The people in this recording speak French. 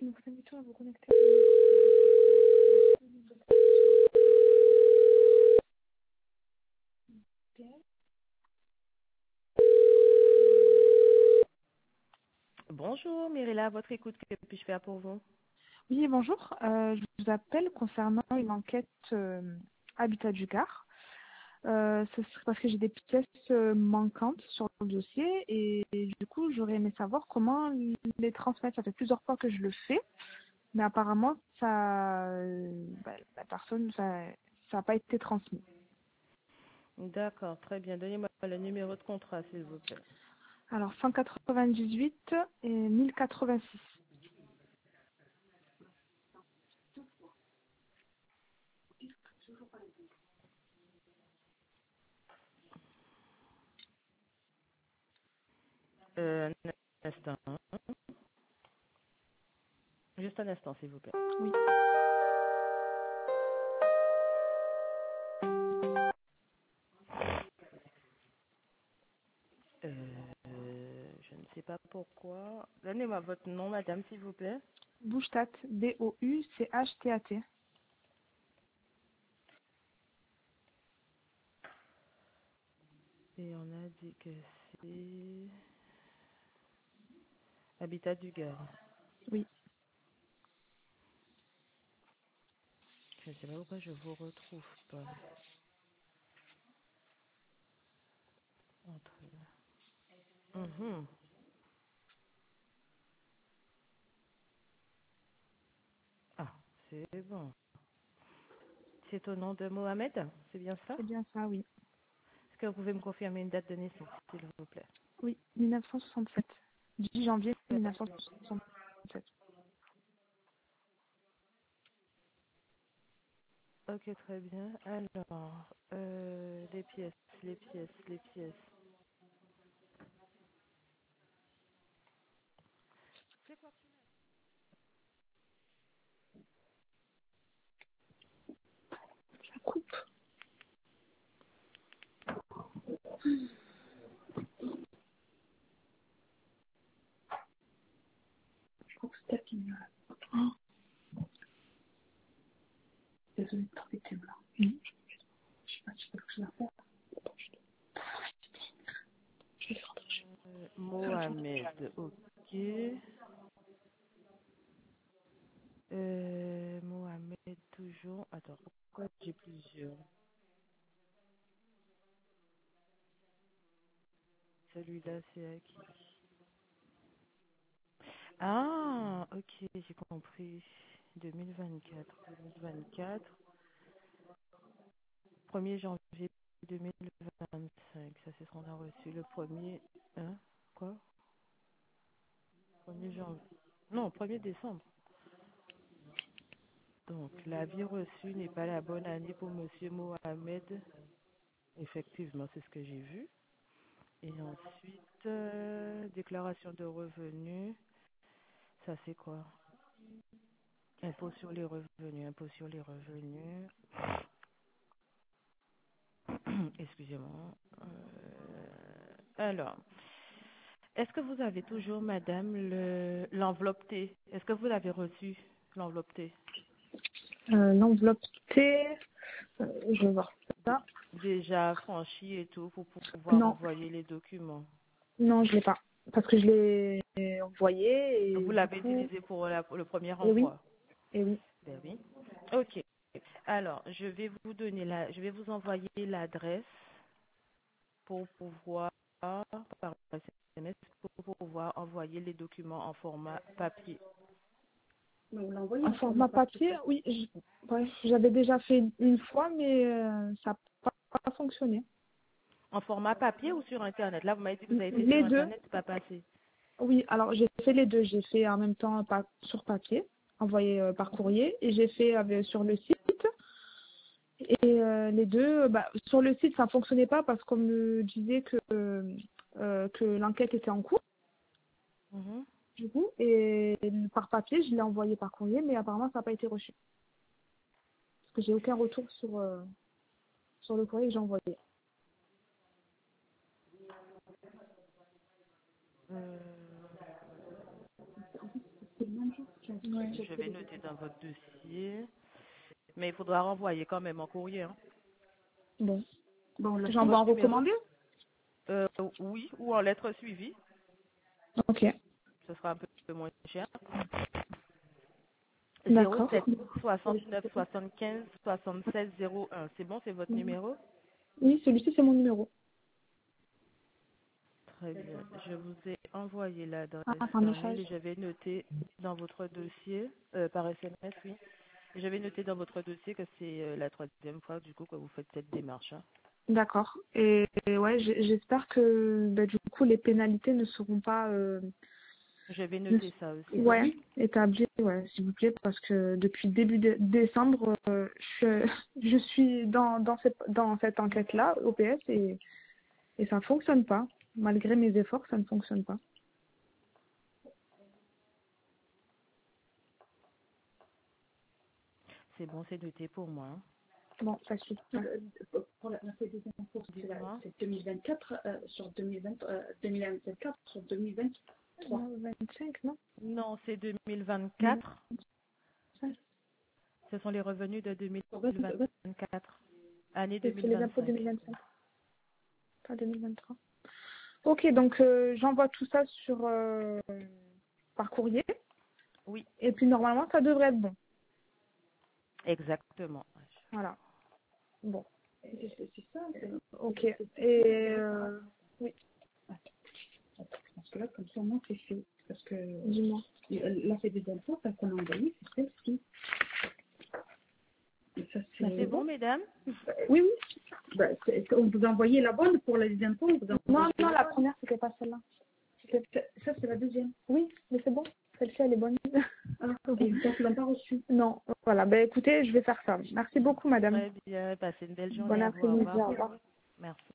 Nous vous invitons à vous connecter. Bonjour, Myrilla, à votre écoute, que puis-je faire pour vous? Oui, bonjour. Je vous appelle concernant une enquête Habitat du Gard. Ce serait parce que j'ai des pièces manquantes sur le dossier et du coup, j'aurais aimé savoir comment les transmettre. Ça fait plusieurs fois que je le fais, mais apparemment, la personne, ça n'a pas été transmis. D'accord, très bien. Donnez-moi le numéro de contrat, s'il vous plaît. Alors, 198 et 1086. Un instant. Juste un instant, s'il vous plaît. Oui. Je ne sais pas pourquoi. Donnez-moi votre nom, madame, s'il vous plaît. Bouchtat, Bouchtat. Et on a dit que c'est Habitat du Gard. Oui. Je ne sais pas pourquoi je vous retrouve pas. Entre... Mhm. Ah, c'est bon. C'est au nom de Mohamed, c'est bien ça? C'est bien ça, oui. Est-ce que vous pouvez me confirmer une date de naissance, s'il vous plaît? Oui, 1967. 10 janvier 1967. Ok, très bien. Alors, les pièces, les pièces, les pièces. Ça coupe. Je crois que c'était qui me l'a. Oh, désolée de t'embêter, là. Je sais pas si je peux que je la fasse. Je vais rentrer chez Mohamed, ok. Mohamed, toujours. Attends, pourquoi j'ai plusieurs? Celui-là, c'est à qui? Ah, ok, j'ai compris. 2024, 2024. 1er janvier 2025. Ça, c'est ce qu'on a reçu. Le premier... Hein? Quoi? 1er janvier. Non, 1er décembre. Donc, l'avis reçu n'est pas la bonne année pour Monsieur Mohamed. Effectivement, c'est ce que j'ai vu. Et ensuite, déclaration de revenus. Ça, c'est quoi? Impôt sur les revenus. Impôt sur les revenus. Excusez-moi. Alors, est-ce que vous avez toujours, madame, l'enveloppe T? Est-ce que vous l'avez reçu, l'enveloppe T? l'enveloppe T. Je vais voir Dé- ça. Déjà franchi et tout pour pouvoir Non, envoyer les documents. non, je l'ai pas. Parce que je l'ai envoyé Vous et du l'avez coup, utilisé pour le premier et oui, envoi. et oui. Ben oui. Ok. Alors, je vais vous envoyer l'adresse pour pouvoir, par SMS, pour pouvoir envoyer les documents en format papier. En format papier, oui. Ouais, j'avais déjà fait une fois, mais ça n'a pas fonctionné. En format papier ou sur Internet? Là, vous m'avez dit que vous avez fait sur Les deux. Internet, c'est pas passé. Oui, alors j'ai fait les deux. J'ai fait en même temps sur papier, envoyé par courrier, et j'ai fait sur le site. Et les deux, sur le site, ça ne fonctionnait pas parce qu'on me disait que l'enquête était en cours, Mhm. du coup, et par papier, je l'ai envoyé par courrier, mais apparemment, ça n'a pas été reçu. Parce que j'ai aucun retour sur le courrier que j'ai envoyé. Euh, Ouais. Je vais noter dans votre dossier. Mais il faudra renvoyer quand même en courrier. Hein. Bon. Bon, J'envoie en Votre numéro, recommandé? oui, ou en lettre suivie. Ok. Ce sera un peu moins cher. D'accord. 07 69 75 76 01. C'est bon, c'est votre numéro? Oui, celui-ci, c'est mon numéro. Très bien. Je vous ai envoyé l'adresse Ah, c'est un par mail message. et j'avais noté dans votre dossier, par SMS, oui. Et j'avais noté dans votre dossier que c'est la troisième fois du coup que vous faites cette démarche. Hein. D'accord. Et ouais, j'espère que bah, du coup, les pénalités ne seront pas J'avais noté ça aussi. ouais, établies, ouais, s'il vous plaît, parce que depuis début décembre, je suis dans cette enquête-là, OPS, et ça ne fonctionne pas. Malgré mes efforts, ça ne fonctionne pas. C'est bon, c'est noté pour moi. Hein. Bon, ça suffit. Pour la deuxième fois, Dites-moi. c'est 2024 sur 2024 sur 2023. 25, non? Non, c'est 2024. Ce sont les revenus de 2024. Année C'est les impôts 2025. 2025, pas 2023. Ok, donc j'envoie tout ça par courrier, Oui, et puis normalement, ça devrait être bon. exactement. Voilà. Bon. C'est ça. Ok. Et oui, Parce que là, comme ça, moi, c'est fait. Parce que dis-moi. là, c'est des impôts, ça qu'on a envoyé, c'est celle-ci. Et ça, C'est bon, mesdames? Oui, oui. Bah, on vous a envoyé la bonne pour les impôts. On vous a Non, envoyé non, la bonne. première, c'était pas celle-là. Ça, c'est la deuxième. Oui, mais c'est bon. Celle-ci, elle est bonne. Ah, et donc, ils l'ont pas reçue. Non, voilà. Ben écoutez, je vais faire ça. Merci beaucoup, madame. Très bien. Passez une belle journée Bon à vous. Au après-midi. revoir. Au revoir. Merci.